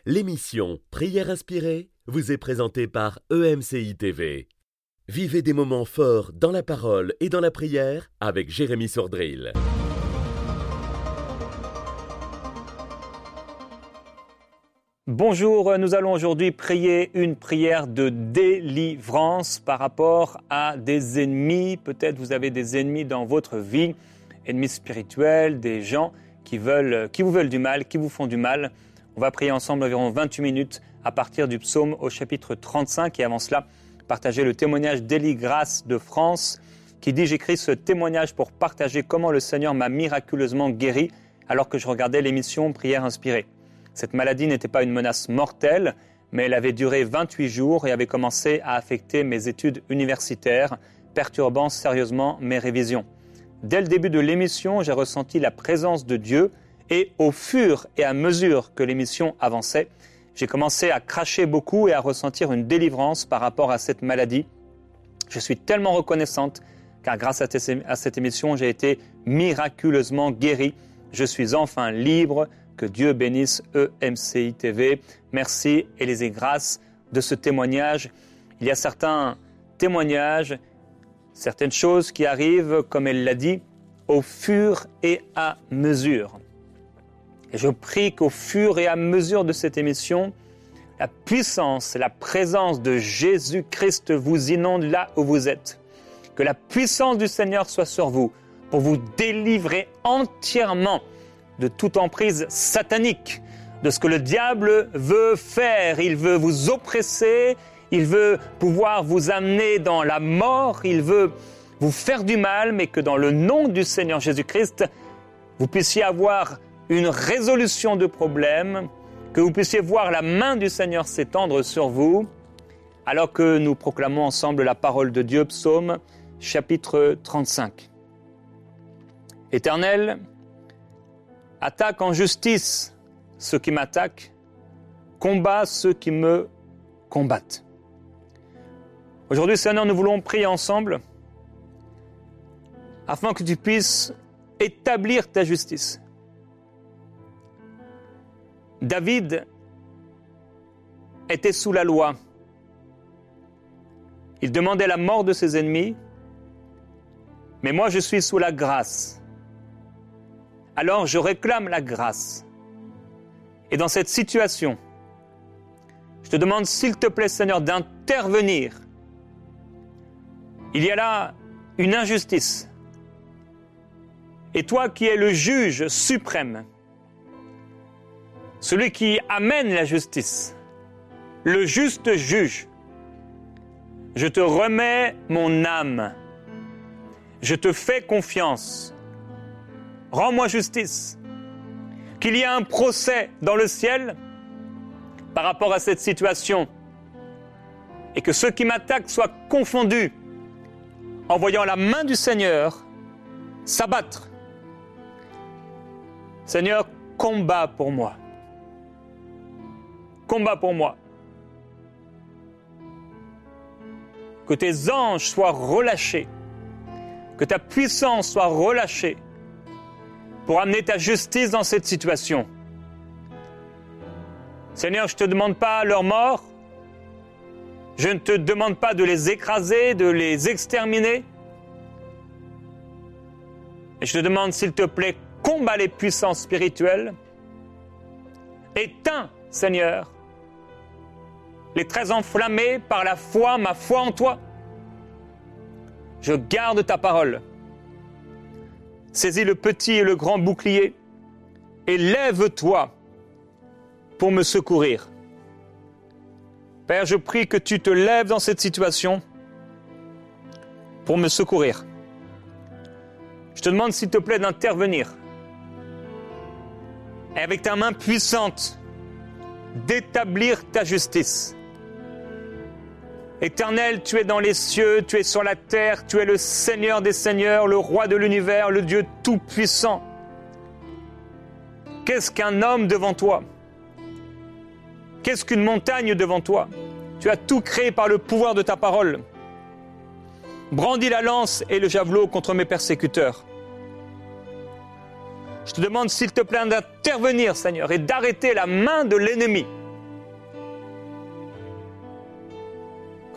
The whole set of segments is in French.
L'émission Prière inspirée vous est présentée par EMCI TV. Vivez des moments forts dans la parole et dans la prière avec Jérémy Sordrill. Bonjour, nous allons aujourd'hui prier une prière de délivrance par rapport à des ennemis. Peut-être vous avez des ennemis dans votre vie, ennemis spirituels, des gens qui vous veulent du mal, qui vous font du mal. On va prier ensemble environ 28 minutes à partir du psaume au chapitre 35 et avant cela, partager le témoignage d'Élie Grace de France qui dit « J'écris ce témoignage pour partager comment le Seigneur m'a miraculeusement guéri alors que je regardais l'émission Prière inspirée. Cette maladie n'était pas une menace mortelle, mais elle avait duré 28 jours et avait commencé à affecter mes études universitaires, perturbant sérieusement mes révisions. Dès le début de l'émission, j'ai ressenti la présence de Dieu et au fur et à mesure que l'émission avançait, j'ai commencé à cracher beaucoup et à ressentir une délivrance par rapport à cette maladie. Je suis tellement reconnaissante car grâce à cette émission, j'ai été miraculeusement guéri. Je suis enfin libre. Que Dieu bénisse EMCI TV. Merci et grâce de ce témoignage. Il y a certains témoignages, certaines choses qui arrivent, comme elle l'a dit, au fur et à mesure. Et je prie qu'au fur et à mesure de cette émission, la puissance et la présence de Jésus-Christ vous inonde là où vous êtes. Que la puissance du Seigneur soit sur vous pour vous délivrer entièrement de toute emprise satanique, de ce que le diable veut faire. Il veut vous oppresser, il veut pouvoir vous amener dans la mort, il veut vous faire du mal, mais que dans le nom du Seigneur Jésus-Christ, vous puissiez avoir une résolution de problème, que vous puissiez voir la main du Seigneur s'étendre sur vous, alors que nous proclamons ensemble la parole de Dieu, psaume chapitre 35. Éternel, attaque en justice ceux qui m'attaquent, combat ceux qui me combattent. Aujourd'hui, Seigneur, nous voulons prier ensemble afin que tu puisses établir ta justice. David était sous la loi. Il demandait la mort de ses ennemis, mais moi je suis sous la grâce. Alors je réclame la grâce. Et dans cette situation, je te demande s'il te plaît Seigneur d'intervenir. Il y a là une injustice. Et toi qui es le juge suprême, celui qui amène la justice, le juste juge, je te remets mon âme. Je te fais confiance. Rends-moi justice. Qu'il y ait un procès dans le ciel par rapport à cette situation et que ceux qui m'attaquent soient confondus en voyant la main du Seigneur s'abattre. Seigneur, combat pour moi. Combat pour moi. Que tes anges soient relâchés, que ta puissance soit relâchée pour amener ta justice dans cette situation. Seigneur, je ne te demande pas leur mort, je ne te demande pas de les écraser, de les exterminer, et je te demande, s'il te plaît, combat les puissances spirituelles, éteins, Seigneur, les traits enflammés par la foi, ma foi en toi. Je garde ta parole. Saisis le petit et le grand bouclier et lève-toi pour me secourir. Père, je prie que tu te lèves dans cette situation pour me secourir. Je te demande, s'il te plaît, d'intervenir et avec ta main puissante, d'établir ta justice. Éternel, tu es dans les cieux, tu es sur la terre, tu es le Seigneur des seigneurs, le roi de l'univers, le Dieu tout-puissant. Qu'est-ce qu'un homme devant toi? Qu'est-ce qu'une montagne devant toi? Tu as tout créé par le pouvoir de ta parole. Brandis la lance et le javelot contre mes persécuteurs. Je te demande, s'il te plaît, d'intervenir, Seigneur, et d'arrêter la main de l'ennemi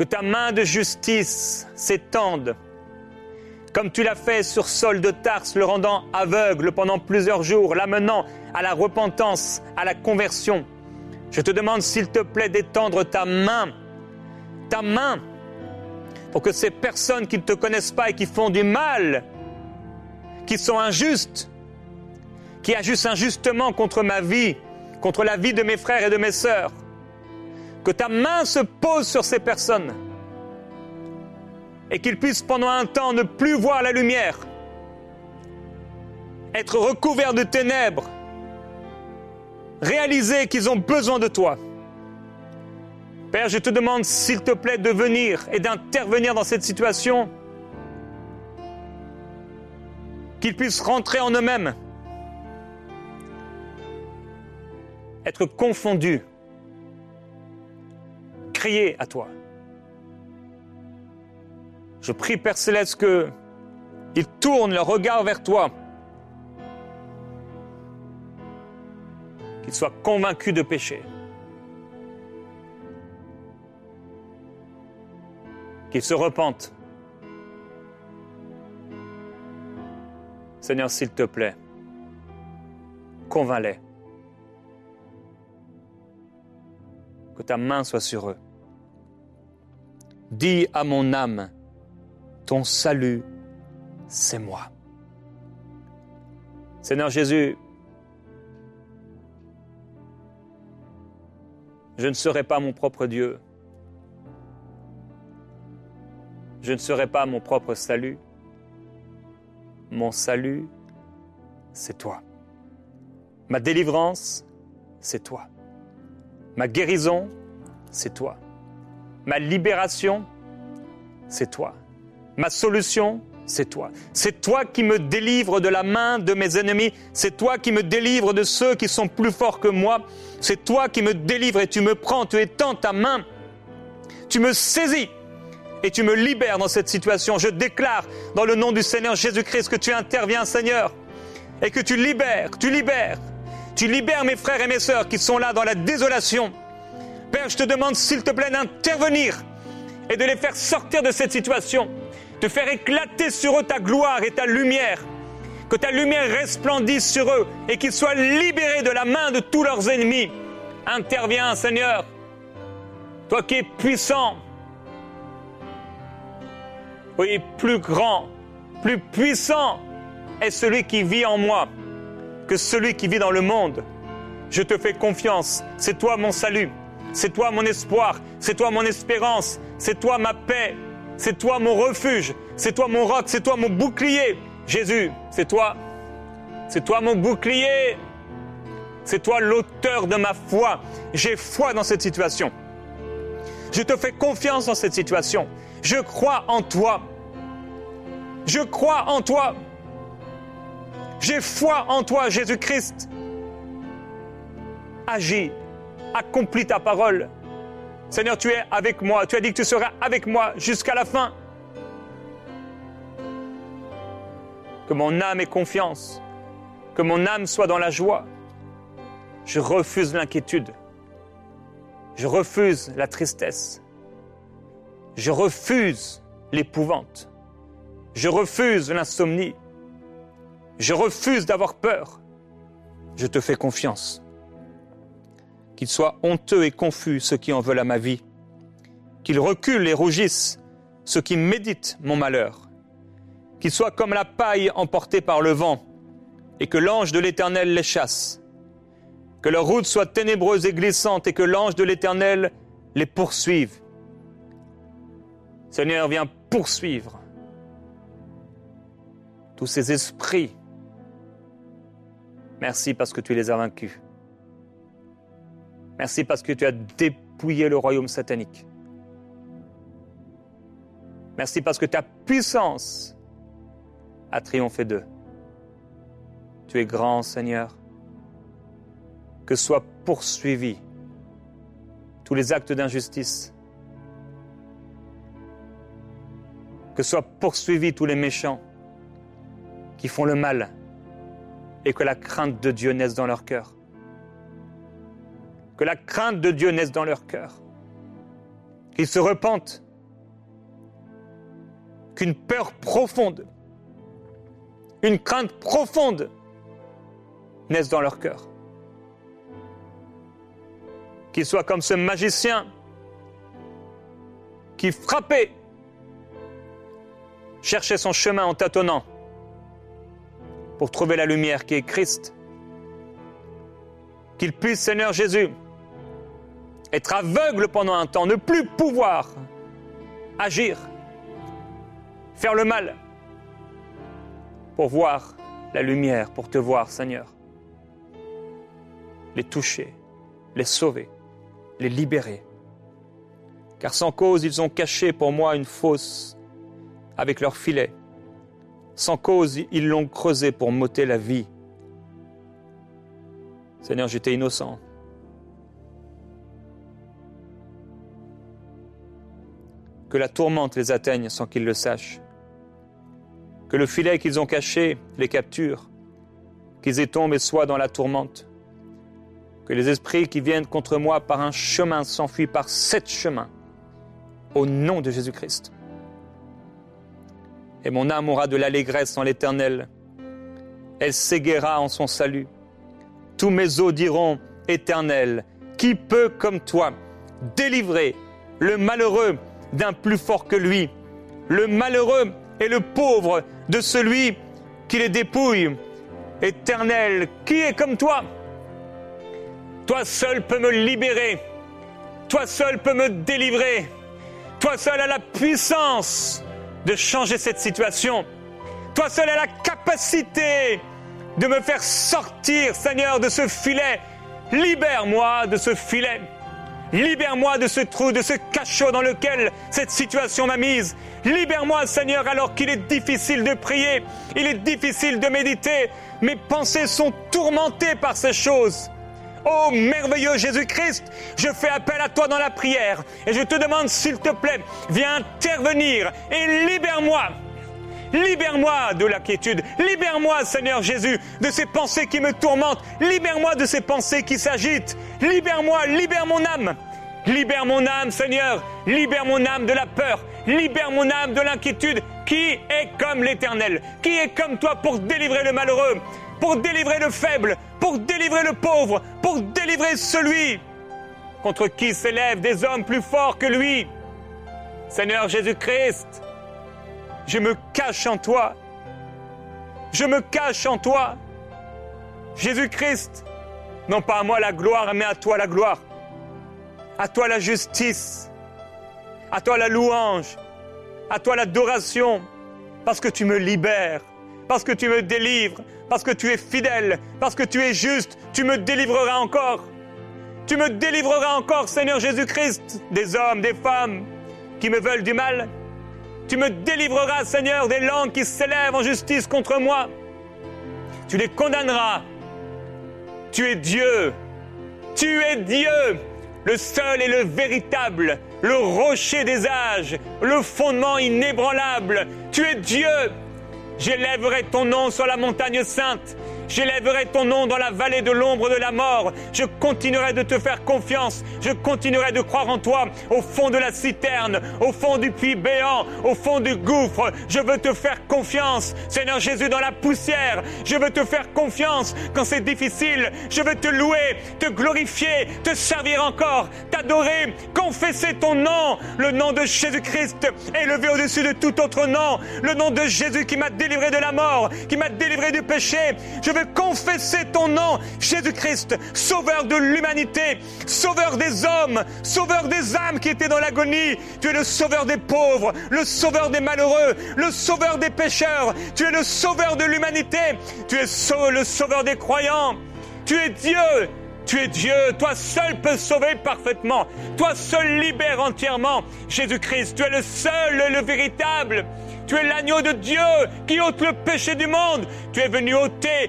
Que ta main de justice s'étende, comme tu l'as fait sur Saul de Tarse, le rendant aveugle pendant plusieurs jours, l'amenant à la repentance, à la conversion. Je te demande, s'il te plaît, d'étendre ta main, pour que ces personnes qui ne te connaissent pas et qui font du mal, qui sont injustes, qui agissent injustement contre ma vie, contre la vie de mes frères et de mes sœurs, que ta main se pose sur ces personnes et qu'ils puissent pendant un temps ne plus voir la lumière, être recouverts de ténèbres, réaliser qu'ils ont besoin de toi. Père, je te demande, s'il te plaît, de venir et d'intervenir dans cette situation, qu'ils puissent rentrer en eux-mêmes, être confondus, crier à toi. Je prie, Père Céleste, qu'ils tournent leur regard vers toi, qu'ils soient convaincus de péché, qu'ils se repentent. Seigneur, s'il te plaît, convainc-les. Que ta main soit sur eux. Dis à mon âme, ton salut, c'est moi. Seigneur Jésus, je ne serai pas mon propre Dieu. Je ne serai pas mon propre salut. Mon salut, c'est toi. Ma délivrance, c'est toi. Ma guérison, c'est toi. Ma libération, c'est toi. Ma solution, c'est toi. C'est toi qui me délivres de la main de mes ennemis. C'est toi qui me délivres de ceux qui sont plus forts que moi. C'est toi qui me délivres et tu me prends, tu étends ta main. Tu me saisis et tu me libères dans cette situation. Je déclare dans le nom du Seigneur Jésus-Christ que tu interviens, Seigneur, et que tu libères mes frères et mes sœurs qui sont là dans la désolation. Père, je te demande, s'il te plaît, d'intervenir et de les faire sortir de cette situation, de faire éclater sur eux ta gloire et ta lumière, que ta lumière resplendisse sur eux et qu'ils soient libérés de la main de tous leurs ennemis. Interviens, Seigneur, toi qui es puissant, oui, plus grand, plus puissant est celui qui vit en moi que celui qui vit dans le monde. Je te fais confiance, c'est toi mon salut, c'est toi mon espoir, c'est toi mon espérance, c'est toi ma paix, c'est toi mon refuge, c'est toi mon roc, c'est toi mon bouclier. Jésus, c'est toi mon bouclier, c'est toi l'auteur de ma foi. J'ai foi dans cette situation. Je te fais confiance dans cette situation. Je crois en toi. Je crois en toi. J'ai foi en toi, Jésus-Christ. Agis, accomplis ta parole. Seigneur, tu es avec moi. Tu as dit que tu seras avec moi jusqu'à la fin. Que mon âme ait confiance. Que mon âme soit dans la joie. Je refuse l'inquiétude. Je refuse la tristesse. Je refuse l'épouvante. Je refuse l'insomnie. Je refuse d'avoir peur. Je te fais confiance. Qu'ils soient honteux et confus ceux qui en veulent à ma vie. Qu'ils reculent et rougissent ceux qui méditent mon malheur. Qu'ils soient comme la paille emportée par le vent et que l'ange de l'Éternel les chasse. Que leur route soit ténébreuse et glissante et que l'ange de l'Éternel les poursuive. Seigneur, viens poursuivre tous ces esprits. Merci parce que tu les as vaincus. Merci parce que tu as dépouillé le royaume satanique. Merci parce que ta puissance a triomphé d'eux. Tu es grand, Seigneur. Que soient poursuivis tous les actes d'injustice. Que soient poursuivis tous les méchants qui font le mal et que la crainte de Dieu naisse dans leur cœur. Que la crainte de Dieu naisse dans leur cœur. Qu'ils se repentent qu'une peur profonde, une crainte profonde naisse dans leur cœur. Qu'ils soient comme ce magicien qui frappait, cherchait son chemin en tâtonnant pour trouver la lumière qui est Christ. Qu'il puisse, Seigneur Jésus, être aveugle pendant un temps, ne plus pouvoir agir, faire le mal, pour voir la lumière, pour te voir, Seigneur. Les toucher, les sauver, les libérer. Car sans cause, ils ont caché pour moi une fosse avec leur filet. Sans cause, ils l'ont creusé pour m'ôter la vie. Seigneur, j'étais innocent. Que la tourmente les atteigne sans qu'ils le sachent. Que le filet qu'ils ont caché les capture, qu'ils y tombent et soient dans la tourmente. Que les esprits qui viennent contre moi par un chemin s'enfuient par 7 chemins, au nom de Jésus-Christ. Et mon âme aura de l'allégresse en l'Éternel. Elle s'égaiera en son salut. Tous mes os diront, Éternel, qui peut comme toi délivrer le malheureux d'un plus fort que lui, le malheureux et le pauvre de celui qui les dépouille. Éternel, qui est comme toi? Toi seul peux me libérer. Toi seul peux me délivrer. Toi seul as la puissance de changer cette situation. Toi seul as la capacité de me faire sortir, Seigneur, de ce filet. Libère-moi de ce filet. Libère-moi de ce trou, de ce cachot dans lequel cette situation m'a mise. Libère-moi, Seigneur, alors qu'il est difficile de prier, il est difficile de méditer. Mes pensées sont tourmentées par ces choses. Ô merveilleux Jésus-Christ, je fais appel à toi dans la prière et je te demande, s'il te plaît, viens intervenir et libère-moi. Libère-moi de l'inquiétude. Libère-moi, Seigneur Jésus, de ces pensées qui me tourmentent. Libère-moi de ces pensées qui s'agitent. Libère-moi, libère mon âme. Libère mon âme, Seigneur. Libère mon âme de la peur. Libère mon âme de l'inquiétude. Qui est comme l'Éternel? Qui est comme toi pour délivrer le malheureux, pour délivrer le faible, pour délivrer le pauvre, pour délivrer celui contre qui s'élèvent des hommes plus forts que lui? Seigneur Jésus-Christ, je me cache en toi. Je me cache en toi. Jésus-Christ, non pas à moi la gloire, mais à toi la gloire. À toi la justice. À toi la louange. À toi l'adoration. Parce que tu me libères. Parce que tu me délivres. Parce que tu es fidèle. Parce que tu es juste. Tu me délivreras encore. Tu me délivreras encore, Seigneur Jésus-Christ, des hommes, des femmes qui me veulent du mal. Tu me délivreras, Seigneur, des langues qui s'élèvent en justice contre moi. Tu les condamneras. Tu es Dieu. Tu es Dieu, le seul et le véritable, le rocher des âges, le fondement inébranlable. Tu es Dieu. J'élèverai ton nom sur la montagne sainte. J'élèverai ton nom dans la vallée de l'ombre de la mort. Je continuerai de te faire confiance. Je continuerai de croire en toi. Au fond de la citerne, au fond du puits béant, au fond du gouffre, je veux te faire confiance. Seigneur Jésus, dans la poussière, je veux te faire confiance. Quand c'est difficile, je veux te louer, te glorifier, te servir encore, t'adorer, confesser ton nom. Le nom de Jésus-Christ élevé au-dessus de tout autre nom. Le nom de Jésus qui m'a délivré de la mort, qui m'a délivré du péché. Je veux confesser ton nom, Jésus-Christ, sauveur de l'humanité, sauveur des hommes, sauveur des âmes qui étaient dans l'agonie. Tu es le sauveur des pauvres, le sauveur des malheureux, le sauveur des pécheurs. Tu es le sauveur de l'humanité. Tu es le sauveur des croyants. Tu es Dieu. Tu es Dieu. Toi seul peux sauver parfaitement. Toi seul libère entièrement. Jésus-Christ, tu es le seul et le véritable. Tu es l'agneau de Dieu qui ôte le péché du monde. Tu es venu ôter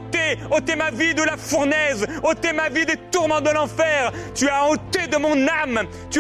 ma vie de la fournaise, ôter ma vie des tourments de l'enfer. Tu as ôté de mon âme,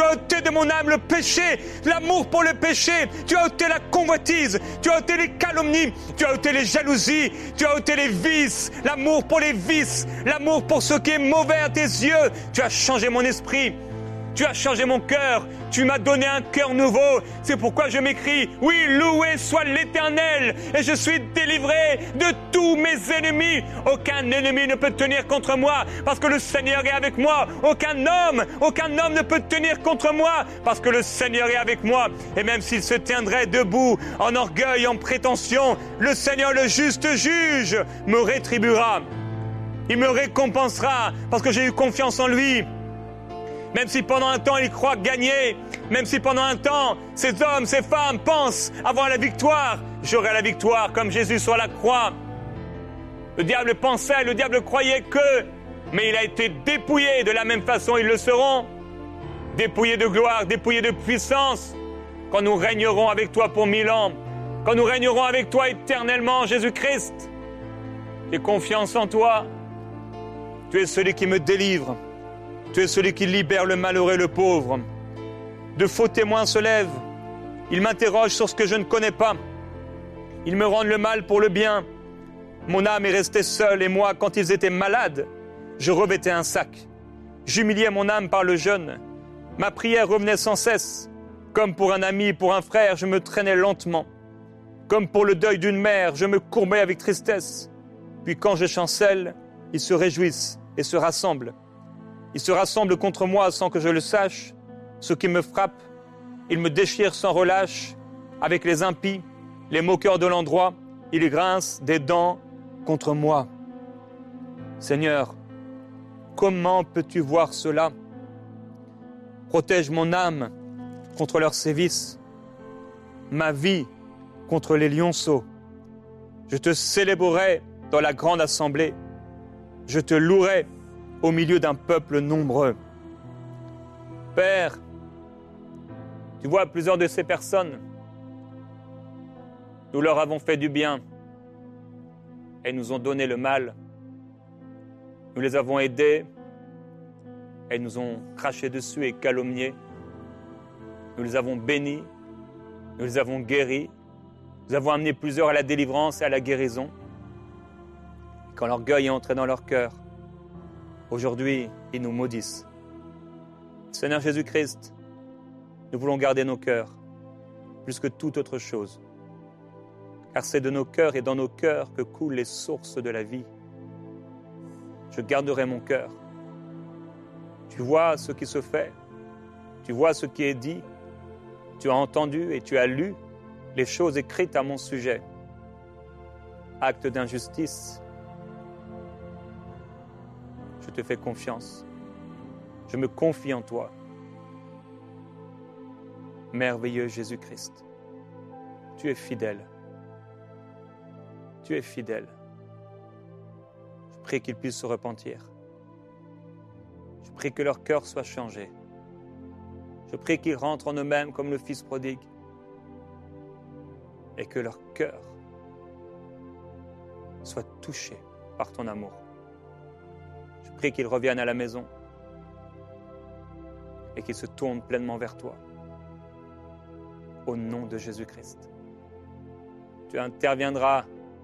le péché, l'amour pour le péché. Tu as ôté la convoitise, tu as ôté les calomnies, tu as ôté les jalousies, tu as ôté les vices, l'amour pour les vices, l'amour pour ce qui est mauvais à tes yeux. Tu as changé mon esprit. Tu as changé mon cœur. Tu m'as donné un cœur nouveau. C'est pourquoi je m'écrie, oui, loué soit l'Éternel. Et je suis délivré de tous mes ennemis. Aucun ennemi ne peut tenir contre moi parce que le Seigneur est avec moi. Aucun homme ne peut tenir contre moi parce que le Seigneur est avec moi. Et même s'il se tiendrait debout en orgueil, en prétention, le Seigneur, le juste juge, me rétribuera. Il me récompensera parce que j'ai eu confiance en lui. Même si pendant un temps il croit gagner, même si pendant un temps ces hommes, ces femmes pensent avoir la victoire, j'aurai la victoire comme Jésus sur la croix. Le diable pensait, le diable croyait que, mais il a été dépouillé de la même façon, ils le seront. Dépouillé de gloire, dépouillé de puissance, quand nous régnerons avec toi pour 1000 ans, quand nous régnerons avec toi éternellement, Jésus-Christ. J'ai confiance en toi. Tu es celui qui me délivre. Tu es celui qui libère le malheureux et le pauvre. De faux témoins se lèvent. Ils m'interrogent sur ce que je ne connais pas. Ils me rendent le mal pour le bien. Mon âme est restée seule et moi, quand ils étaient malades, je revêtais un sac. J'humiliais mon âme par le jeûne. Ma prière revenait sans cesse. Comme pour un ami, pour un frère, je me traînais lentement. Comme pour le deuil d'une mère, je me courbais avec tristesse. Puis quand je chancelle, ils se réjouissent et se rassemblent. Ils se rassemblent contre moi sans que je le sache. Ceux qui me frappent, ils me déchirent sans relâche. Avec les impies, les moqueurs de l'endroit, ils grincent des dents contre moi. Seigneur, comment peux-tu voir cela? Protège mon âme contre leurs sévices, ma vie contre les lionceaux. Je te célébrerai dans la grande assemblée. Je te louerai au milieu d'un peuple nombreux. Père, tu vois plusieurs de ces personnes. Nous leur avons fait du bien. Elles nous ont donné le mal. Nous les avons aidés. Elles nous ont craché dessus et calomniés. Nous les avons bénis. Nous les avons guéris. Nous avons amené plusieurs à la délivrance et à la guérison. Quand l'orgueil est entré dans leur cœur, aujourd'hui, ils nous maudissent. Seigneur Jésus-Christ, nous voulons garder nos cœurs plus que toute autre chose. Car c'est de nos cœurs et dans nos cœurs que coulent les sources de la vie. Je garderai mon cœur. Tu vois ce qui se fait. Tu vois ce qui est dit. Tu as entendu et tu as lu les choses écrites à mon sujet. Acte d'injustice. Je te fais confiance. Je me confie en toi. Merveilleux Jésus-Christ, tu es fidèle. Tu es fidèle. Je prie qu'ils puissent se repentir. Je prie que leur cœur soit changé. Je prie qu'ils rentrent en eux-mêmes comme le Fils prodigue et que leur cœur soit touché par ton amour. Je prie qu'ils reviennent à la maison et qu'ils se tournent pleinement vers toi. Au nom de Jésus-Christ. Tu interviendras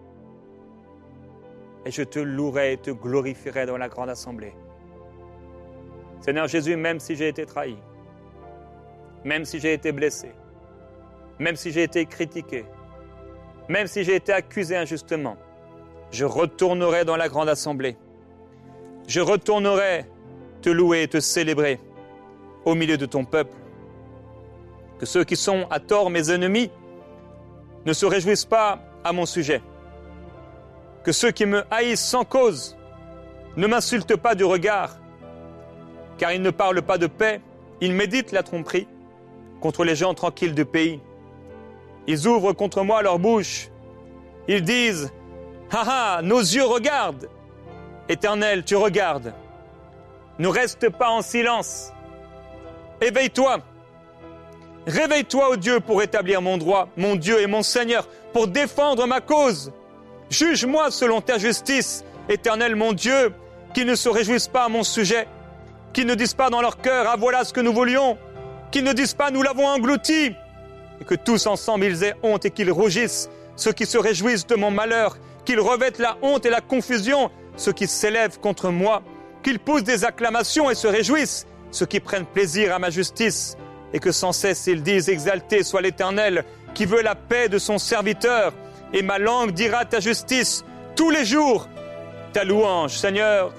et je te louerai et te glorifierai dans la grande assemblée. Seigneur Jésus, même si j'ai été trahi, même si j'ai été blessé, même si j'ai été critiqué, même si j'ai été accusé injustement, je retournerai dans la grande assemblée. Je retournerai te louer et te célébrer au milieu de ton peuple. Que ceux qui sont à tort mes ennemis ne se réjouissent pas à mon sujet. Que ceux qui me haïssent sans cause ne m'insultent pas du regard, car ils ne parlent pas de paix, ils méditent la tromperie contre les gens tranquilles du pays. Ils ouvrent contre moi leur bouche. Ils disent « Ah ah, nos yeux regardent !» Éternel, tu regardes. Ne reste pas en silence. Éveille-toi. Réveille-toi, ô Dieu, pour établir mon droit, mon Dieu et mon Seigneur, pour défendre ma cause. Juge-moi selon ta justice, Éternel, mon Dieu, qu'ils ne se réjouissent pas à mon sujet, qu'ils ne disent pas dans leur cœur « Ah, voilà ce que nous voulions », qu'ils ne disent pas « Nous l'avons englouti », et que tous ensemble ils aient honte et qu'ils rougissent, ceux qui se réjouissent de mon malheur, qu'ils revêtent la honte et la confusion, ceux qui s'élèvent contre moi, qu'ils poussent des acclamations et se réjouissent, ceux qui prennent plaisir à ma justice, et que sans cesse ils disent « Exalté soit l'Éternel, qui veut la paix de son serviteur, et ma langue dira ta justice tous les jours, ta louange. » Seigneur,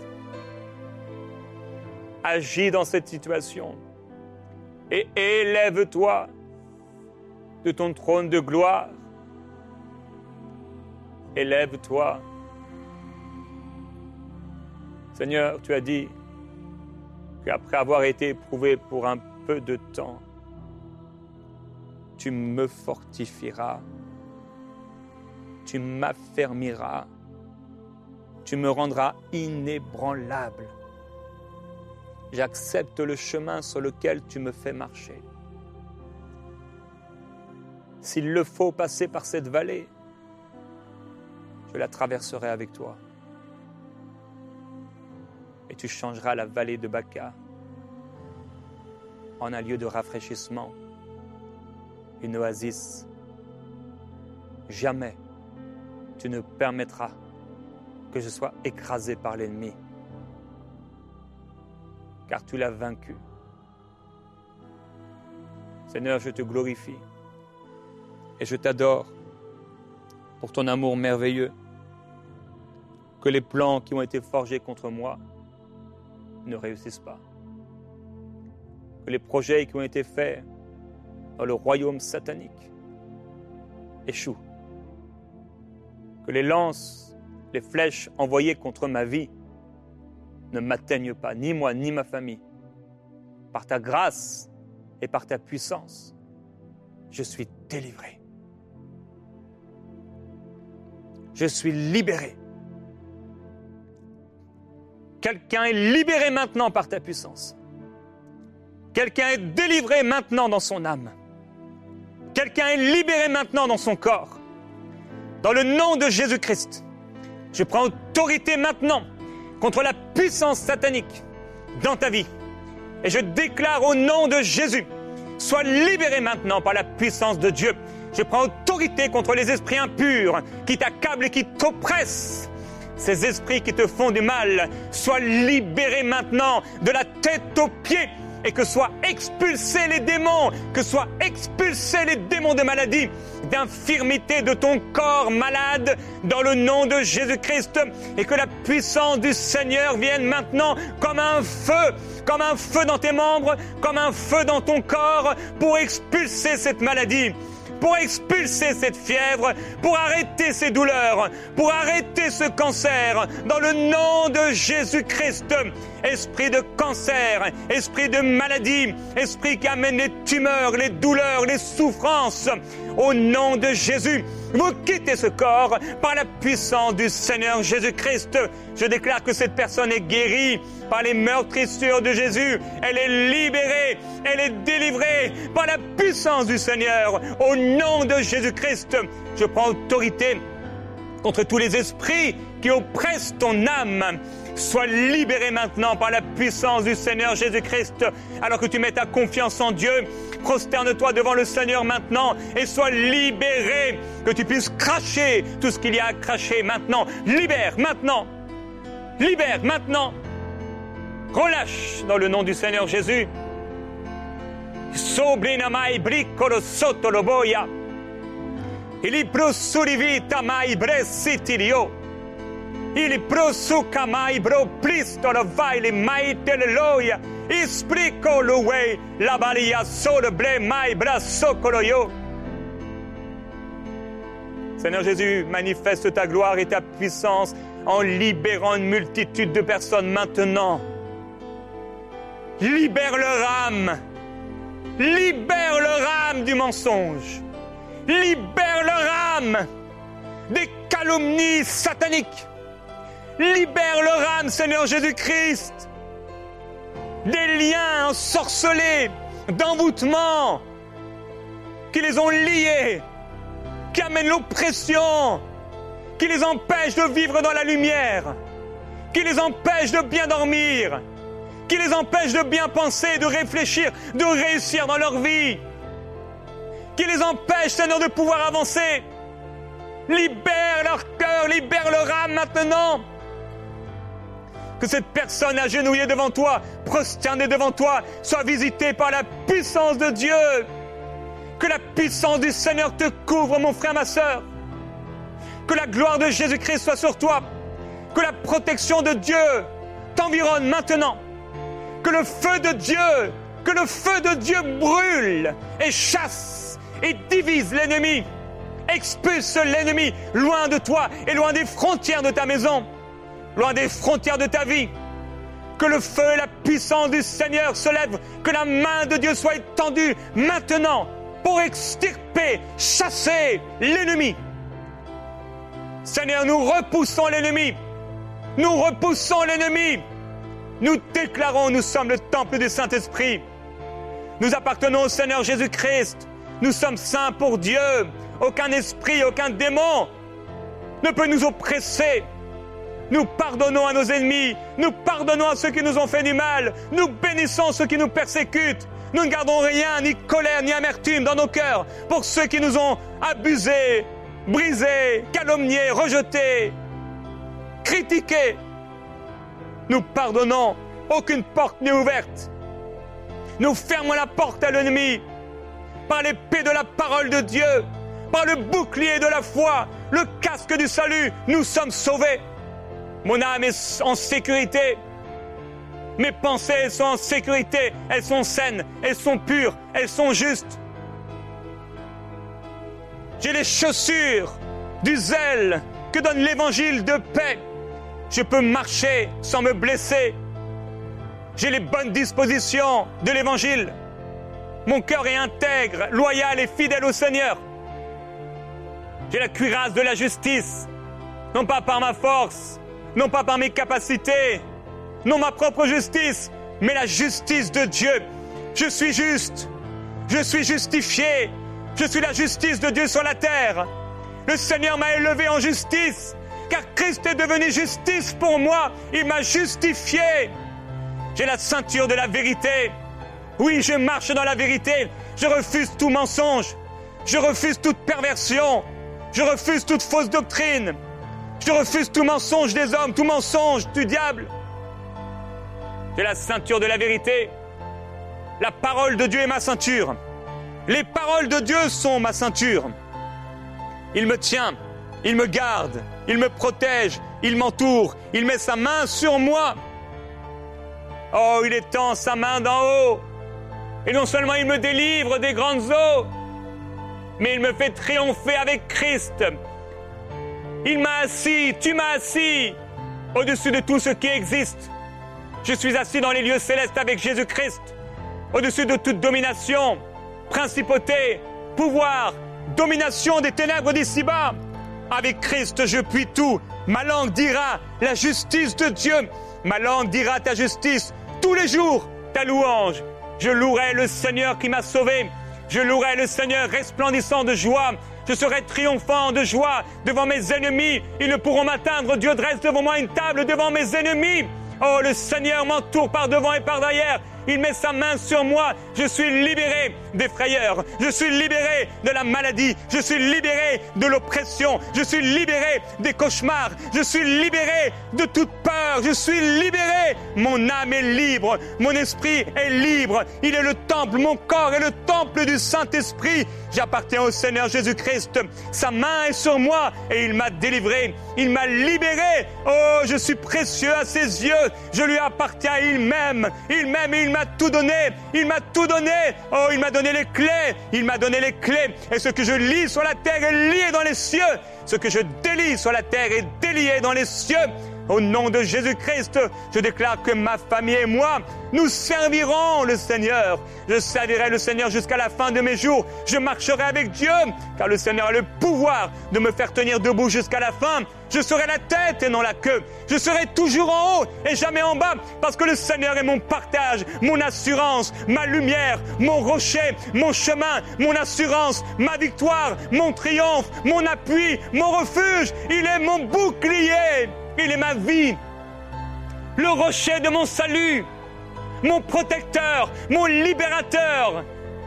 agis dans cette situation et élève-toi de ton trône de gloire. Élève-toi. Seigneur, tu as dit qu'après avoir été éprouvé pour un peu de temps, tu me fortifieras, tu m'affermiras, tu me rendras inébranlable. J'accepte le chemin sur lequel tu me fais marcher. S'il le faut passer par cette vallée, je la traverserai avec toi. Et tu changeras la vallée de Baca en un lieu de rafraîchissement, une oasis. Jamais tu ne permettras que je sois écrasé par l'ennemi, car tu l'as vaincu. Seigneur, je te glorifie et je t'adore pour ton amour merveilleux, que les plans qui ont été forgés contre moi ne réussissent pas, que les projets qui ont été faits dans le royaume satanique échouent, que les lances, les flèches envoyées contre ma vie ne m'atteignent pas, ni moi, ni ma famille. Par ta grâce et par ta puissance, je suis délivré. Je suis libéré. Quelqu'un est libéré maintenant par ta puissance. Quelqu'un est délivré maintenant dans son âme. Quelqu'un est libéré maintenant dans son corps. Dans le nom de Jésus-Christ, je prends autorité maintenant contre la puissance satanique dans ta vie. Et je déclare au nom de Jésus, sois libéré maintenant par la puissance de Dieu. Je prends autorité contre les esprits impurs qui t'accablent et qui t'oppressent. Ces esprits qui te font du mal, soient libérés maintenant de la tête aux pieds et que soient expulsés les démons, que soient expulsés les démons de maladie, d'infirmité de ton corps malade dans le nom de Jésus-Christ, et que la puissance du Seigneur vienne maintenant comme un feu dans tes membres, comme un feu dans ton corps pour expulser cette maladie, pour expulser cette fièvre, pour arrêter ces douleurs, pour arrêter ce cancer, dans le nom de Jésus-Christ. Esprit de cancer, esprit de maladie, esprit qui amène les tumeurs, les douleurs, les souffrances, au nom de Jésus, vous quittez ce corps par la puissance du Seigneur Jésus-Christ. Je déclare que cette personne est guérie par les meurtrissures de Jésus. Elle est libérée, elle est délivrée par la puissance du Seigneur. Au nom de Jésus-Christ, je prends autorité contre tous les esprits qui oppressent ton âme. Sois libéré maintenant par la puissance du Seigneur Jésus-Christ. Alors que tu mets ta confiance en Dieu, prosterne-toi devant le Seigneur maintenant et sois libéré. Que tu puisses cracher tout ce qu'il y a à cracher maintenant. Libère maintenant. Libère maintenant. Relâche dans le nom du Seigneur Jésus. Soblina mai briccolo sotto lo boia. Il prosurivita mai bressitirio. Il prosuka mai bro plisto la vaile mai teleloia. Isprico lo way la balia sole ble mai brassocolo yo. Seigneur Jésus, manifeste ta gloire et ta puissance en libérant une multitude de personnes maintenant. Libère leur âme. Libère leur âme du mensonge. Libère leur âme des calomnies sataniques. Libère leur âme, Seigneur Jésus-Christ, des liens ensorcelés, d'envoûtement, qui les ont liés, qui amènent l'oppression, qui les empêchent de vivre dans la lumière, qui les empêchent de bien dormir, qui les empêchent de bien penser, de réfléchir, de réussir dans leur vie, qui les empêchent, Seigneur, de pouvoir avancer. Libère leur cœur, libère leur âme maintenant. Que cette personne agenouillée devant toi, prosternée devant toi, soit visitée par la puissance de Dieu. Que la puissance du Seigneur te couvre, mon frère, ma sœur. Que la gloire de Jésus-Christ soit sur toi. Que la protection de Dieu t'environne maintenant. Que le feu de Dieu brûle et chasse et divise l'ennemi. Expulse l'ennemi loin de toi et loin des frontières de ta maison, loin des frontières de ta vie. Que le feu et la puissance du Seigneur se lèvent, que la main de Dieu soit étendue maintenant pour extirper, chasser l'ennemi. Seigneur, nous repoussons l'ennemi. Nous repoussons l'ennemi. Nous déclarons, nous sommes le temple du Saint-Esprit. Nous appartenons au Seigneur Jésus-Christ. Nous sommes saints pour Dieu. Aucun esprit, aucun démon ne peut nous oppresser. Nous pardonnons à nos ennemis. Nous pardonnons à ceux qui nous ont fait du mal. Nous bénissons ceux qui nous persécutent. Nous ne gardons rien, ni colère, ni amertume dans nos cœurs pour ceux qui nous ont abusés, brisés, calomniés, rejetés, critiqués. Nous pardonnons. Aucune porte n'est ouverte. Nous fermons la porte à l'ennemi par l'épée de la parole de Dieu, par le bouclier de la foi, le casque du salut. Nous sommes sauvés. Mon âme est en sécurité. Mes pensées sont en sécurité. Elles sont saines, elles sont pures, elles sont justes. J'ai les chaussures du zèle que donne l'évangile de paix. Je peux marcher sans me blesser. J'ai les bonnes dispositions de l'évangile. Mon cœur est intègre, loyal et fidèle au Seigneur. J'ai la cuirasse de la justice, non pas par ma force, non pas par mes capacités, non ma propre justice, mais la justice de Dieu. Je suis juste, je suis justifié, je suis la justice de Dieu sur la terre. Le Seigneur m'a élevé en justice, car Christ est devenu justice pour moi. Il m'a justifié. J'ai la ceinture de la vérité. Oui, je marche dans la vérité. Je refuse tout mensonge. Je refuse toute perversion. Je refuse toute fausse doctrine. Je refuse tout mensonge des hommes, tout mensonge du diable. J'ai la ceinture de la vérité. La parole de Dieu est ma ceinture. Les paroles de Dieu sont ma ceinture. Il me tient, il me garde, il me protège, il m'entoure, il met sa main sur moi. Oh, il étend sa main d'en haut. Et non seulement il me délivre des grandes eaux, mais il me fait triompher avec Christ. Il m'a assis, tu m'as assis au-dessus de tout ce qui existe. Je suis assis dans les lieux célestes avec Jésus-Christ, au-dessus de toute domination, principauté, pouvoir, domination des ténèbres d'ici-bas. Avec Christ, je puis tout. Ma langue dira la justice de Dieu. Ma langue dira ta justice. Tous les jours, ta louange. Je louerai le Seigneur qui m'a sauvé. Je louerai le Seigneur resplendissant de joie. Je serai triomphant de joie devant mes ennemis. Ils ne pourront m'atteindre. Dieu dresse devant moi une table devant mes ennemis. Oh, le Seigneur m'entoure par devant et par derrière. Il met sa main sur moi. Je suis libéré des frayeurs. Je suis libéré de la maladie. Je suis libéré de l'oppression. Je suis libéré des cauchemars. Je suis libéré de toute peur. Je suis libéré. Mon âme est libre. Mon esprit est libre. Il est le temple. Mon corps est le temple du Saint-Esprit. J'appartiens au Seigneur Jésus-Christ. Sa main est sur moi et il m'a délivré. Il m'a libéré. Oh, je suis précieux à ses yeux. Je lui appartiens. Il m'aime. Il m'aime et il m'a tout donné. Il m'a tout donné. Oh, il m'a donné les clés. Il m'a donné les clés. Et ce que je lis sur la terre est lié dans les cieux. Ce que je délie sur la terre est délié dans les cieux. Au nom de Jésus-Christ, je déclare que ma famille et moi, nous servirons le Seigneur. Je servirai le Seigneur jusqu'à la fin de mes jours. Je marcherai avec Dieu, car le Seigneur a le pouvoir de me faire tenir debout jusqu'à la fin. Je serai la tête et non la queue. Je serai toujours en haut et jamais en bas, parce que le Seigneur est mon partage, mon assurance, ma lumière, mon rocher, mon chemin, mon assurance, ma victoire, mon triomphe, mon appui, mon refuge. Il est mon bouclier. Il est ma vie, le rocher de mon salut, mon protecteur, mon libérateur.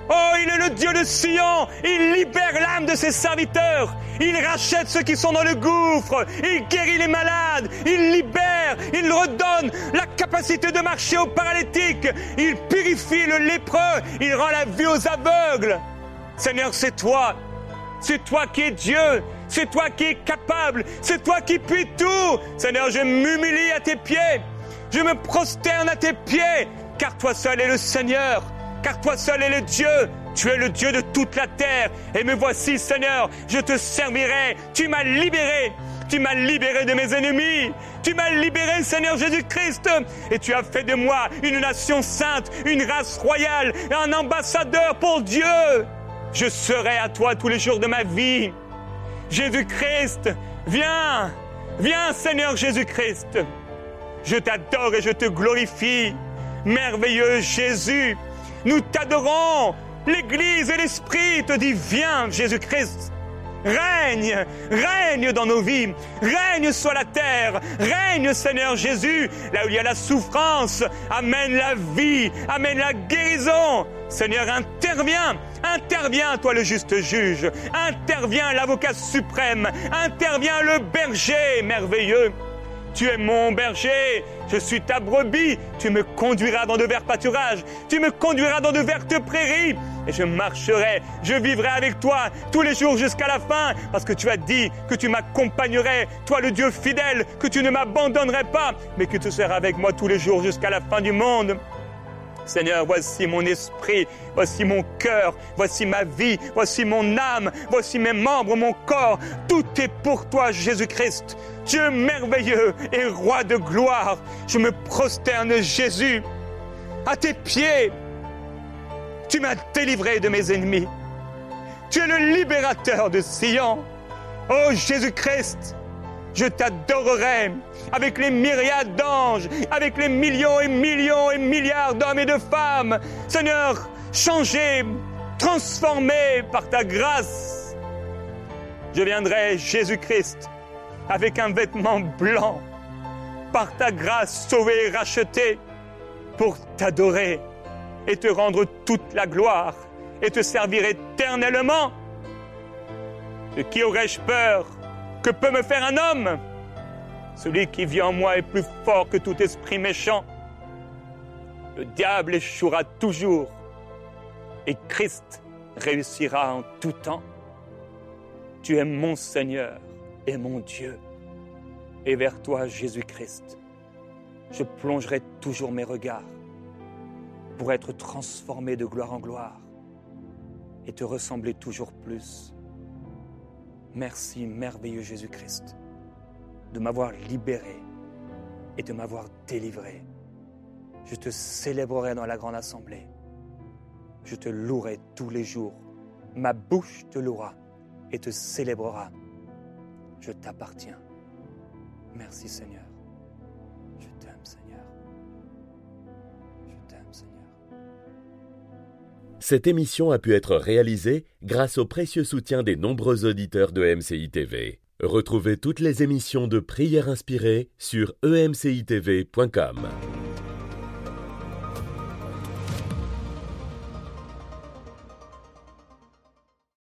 Oh, il est le Dieu de Sion. Il libère l'âme de ses serviteurs. Il rachète ceux qui sont dans le gouffre. Il guérit les malades. Il libère. Il redonne la capacité de marcher aux paralytiques. Il purifie le lépreux. Il rend la vue aux aveugles. Seigneur, c'est toi. C'est toi qui es Dieu. C'est toi qui es capable. C'est toi qui puis tout. Seigneur, je m'humilie à tes pieds. Je me prosterne à tes pieds. Car toi seul es le Seigneur. Car toi seul es le Dieu. Tu es le Dieu de toute la terre. Et me voici, Seigneur, je te servirai. Tu m'as libéré. Tu m'as libéré de mes ennemis. Tu m'as libéré, Seigneur Jésus-Christ. Et tu as fait de moi une nation sainte, une race royale, un ambassadeur pour Dieu. Je serai à toi tous les jours de ma vie. Jésus-Christ, viens. Viens, Seigneur Jésus-Christ. Je t'adore et je te glorifie. Merveilleux Jésus. Nous t'adorons. L'Église et l'Esprit te dit, viens, Jésus-Christ. Règne, règne dans nos vies, règne sur la terre, règne, Seigneur Jésus, là où il y a la souffrance, amène la vie, amène la guérison. Seigneur, interviens, toi le juste juge, interviens l'avocat suprême, interviens le berger merveilleux. Tu es mon berger, je suis ta brebis, tu me conduiras dans de verts pâturages, tu me conduiras dans de vertes prairies, et je marcherai, je vivrai avec toi tous les jours jusqu'à la fin, parce que tu as dit que tu m'accompagnerais, toi le Dieu fidèle, que tu ne m'abandonnerais pas, mais que tu seras avec moi tous les jours jusqu'à la fin du monde. Seigneur, voici mon esprit, voici mon cœur, voici ma vie, voici mon âme, voici mes membres, mon corps. Tout est pour toi, Jésus-Christ. Dieu merveilleux et roi de gloire. Je me prosterne, Jésus, à tes pieds. Tu m'as délivré de mes ennemis. Tu es le libérateur de Sion. Oh Jésus-Christ, je t'adorerai avec les myriades d'anges, avec les millions et millions et milliards d'hommes et de femmes. Seigneur, changé, transformé par ta grâce. Je viendrai, Jésus-Christ, avec un vêtement blanc, par ta grâce sauvé et racheté, pour t'adorer et te rendre toute la gloire et te servir éternellement. De qui aurais-je peur? Que peut me faire un homme? Celui qui vit en moi est plus fort que tout esprit méchant. Le diable échouera toujours et Christ réussira en tout temps. Tu es mon Seigneur et mon Dieu. Et vers toi, Jésus-Christ, je plongerai toujours mes regards pour être transformé de gloire en gloire et te ressembler toujours plus. Merci, merveilleux Jésus-Christ, de m'avoir libéré et de m'avoir délivré. Je te célébrerai dans la grande assemblée. Je te louerai tous les jours. Ma bouche te louera et te célébrera. Je t'appartiens. Merci Seigneur. Je t'aime Seigneur. Je t'aime Seigneur. Cette émission a pu être réalisée grâce au précieux soutien des nombreux auditeurs de MCI TV. Retrouvez toutes les émissions de Prières inspirées sur emcitv.com.